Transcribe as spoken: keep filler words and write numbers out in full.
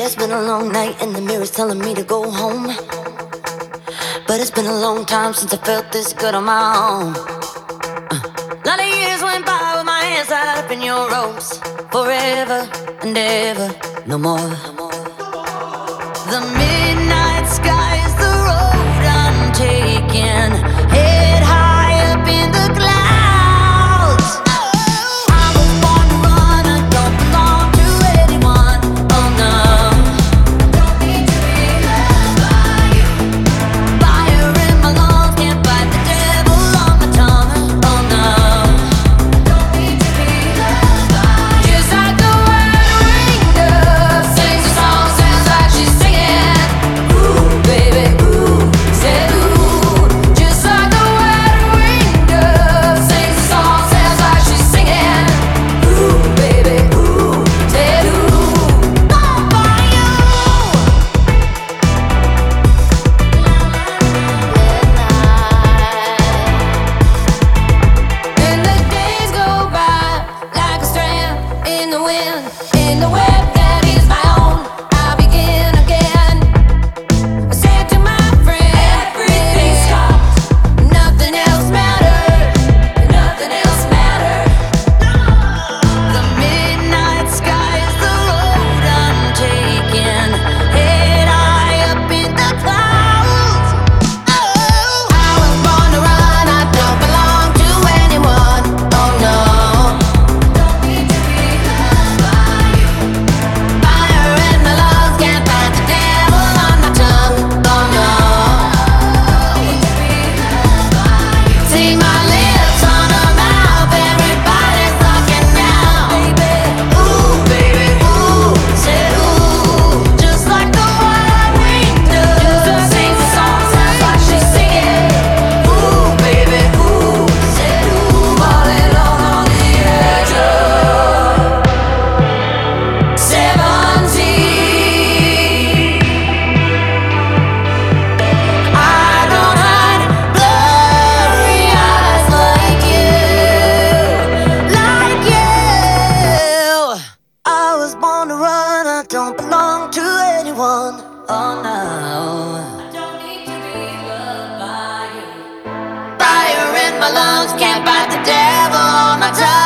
Yeah, it's been a long night and the mirror's telling me to go home. But it's been a long time since I felt this good on my own. A lot of years went by with my hands tied up in your ropes. Forever and ever, no more. The midnight sky is the road I'm taking. Head high up in the clouds. I was born to run, I don't belong to anyone. Oh no. Don't need to be loved by you. Fire in my lungs, can't fight the devil on my tongue. Oh no. Don't need to be loved by you. Just like the word ring dove sings a song, sounds like she's singing. Ooh, baby, ooh, said ooh. Just like the word ring dove sings a song, sounds like she's singing. Ooh, baby, ooh, said ooh. Born for you. And the days go by like a strand in the wind, in the web that is my own. I begin again. I said to my friend, everything stopped. Nothing else mattered. Nothing else mattered. The midnight sky is the road I'm taking. Head high up in the clouds. Oh, I was born to run. I don't belong to anyone. Oh no. Don't need to be loved by you. Fire in my lungs, can't fight the devil on my tongue. Oh no. Don't need to be loved by you. See my lips on a mouth, everybody's talking now. Baby, ooh, baby, ooh, said ooh. Just like the wild ring dove sings a song, sounds like she's singing. Ooh, baby, ooh, said ooh. All alone on the edge of seventeen. I don't hide blurry eyes like you, like you. I was born to run, I don't belong to anyone. Oh no. I don't need to be loved by you. Fire in my lungs, can't fight the devil on my tongue.